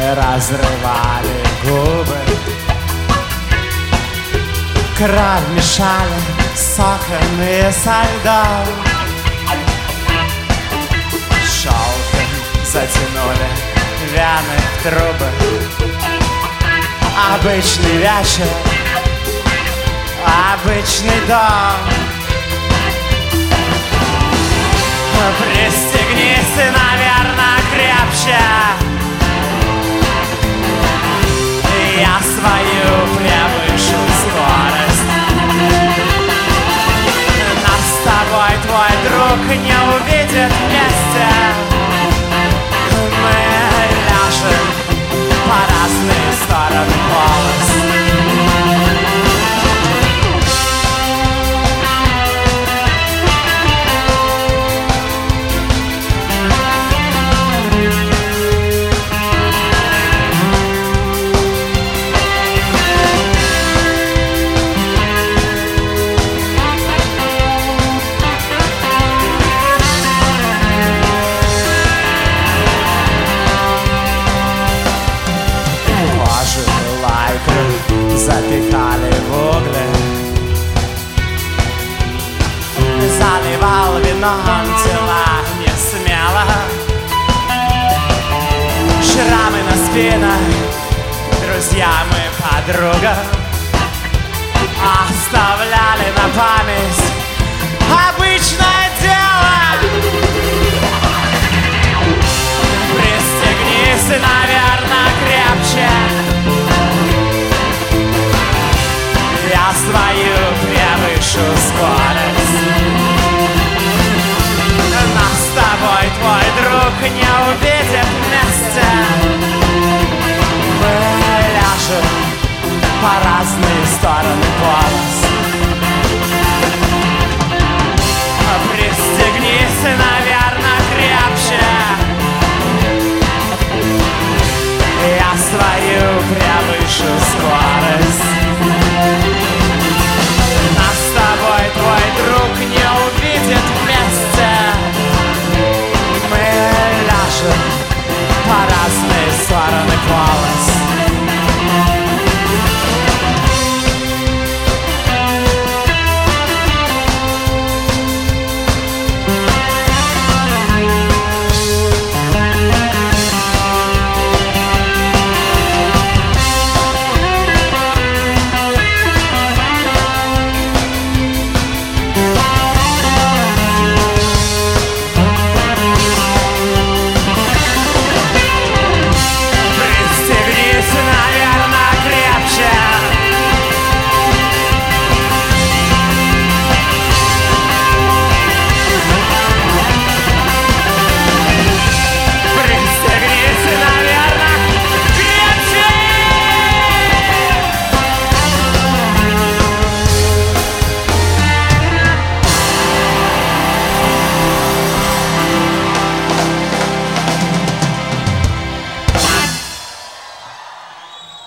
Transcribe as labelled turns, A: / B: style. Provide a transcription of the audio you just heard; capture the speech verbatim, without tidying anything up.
A: разрывали губы, кровь мешали сохранные со льдом, шелком затянули вяны в трубы. Обычный вечер, обычный дом. Пристегнись, наверное, крепче. Я свою превышу скорость. Нас с тобой твой друг не увидит вместе. Мы ляжем по разные стороны полос. Запекали в угле, заливал вином тела не смело. Шрамы на спинах, друзья мы подруга, оставляли на память обычное дело. Пристегнись, наверное, крепче. Я свою превышу скорость. Нас с тобой твой друг не увидит вместе. Мы ляжем по разные стороны полос. Пристегнись, наверное, крепче. Я свою превышу